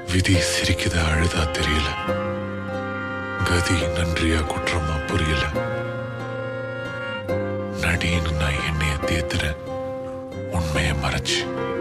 விதி சிரிக்குதா அழுதா தெரியல, கதி நன்றியா குற்றமா புரியல. நடின்னு நான் என்னைய தேத்துறேன் உண்மைய மறைச்சு.